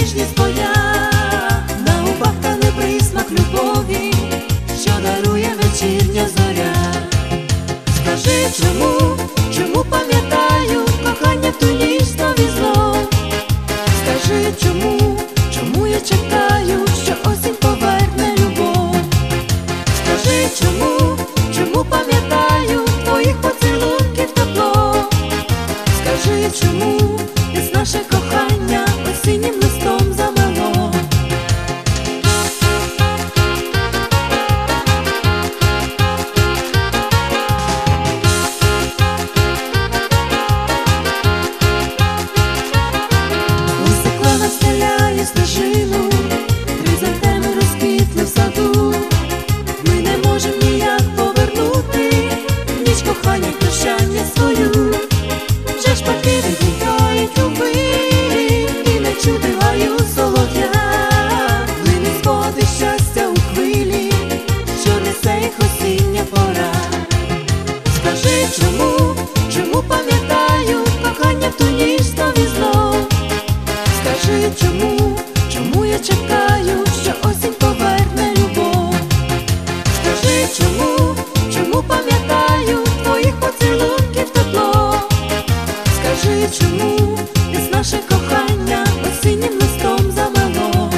ніжність твоя, на губах тане присмак любові, що дарує вечірня зоря. Скажи, чому пам'ятаю кохання в ту ніч знов і знов? Скажи, чому я чекаю, що осінь поверне любов? Скажи, чому пам'ятаю твоїх поцілунків тепло? Скажи, чому десь наше кохання осіннім листом замело? Усекла настеляє стежину, хризантеми розквітли в саду. Ми не можем ніяк повернути ніч кохання й прощання свою. Вже шпаки відлітають у хвилі, і не чути гаю солов'я. Плине спогади щастя у хвилі, що несе їх осіння пора. Скажи, чому пам'ятаю кохання в ту ніч знов і знов? Скажи, чому я чекаю, що осінь поверне любов? Скажи, чому пам'ятаю твоїх поцілунків тепло? Скажи, чому десь наше кохання осіннім листом замело?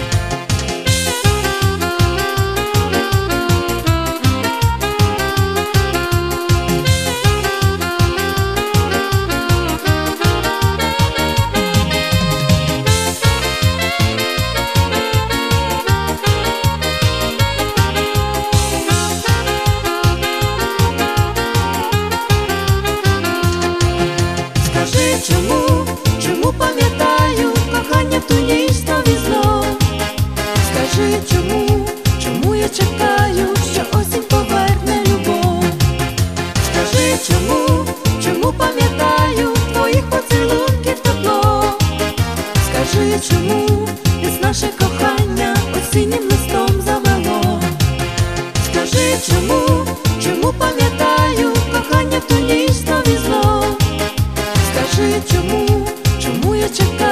Скажи, чому пам'ятаю кохання в ту ніч знов і знов? Скажи, чому я чекаю, що осінь поверне любов? Скажи, чому пам'ятаю твоїх поцілунків тепло? Скажи, чому десь наше кохання осіннім листом замело? Скажи, чому пам'ятаю кохання в ту ніч знов і знов? Скажи, чому я чекаю?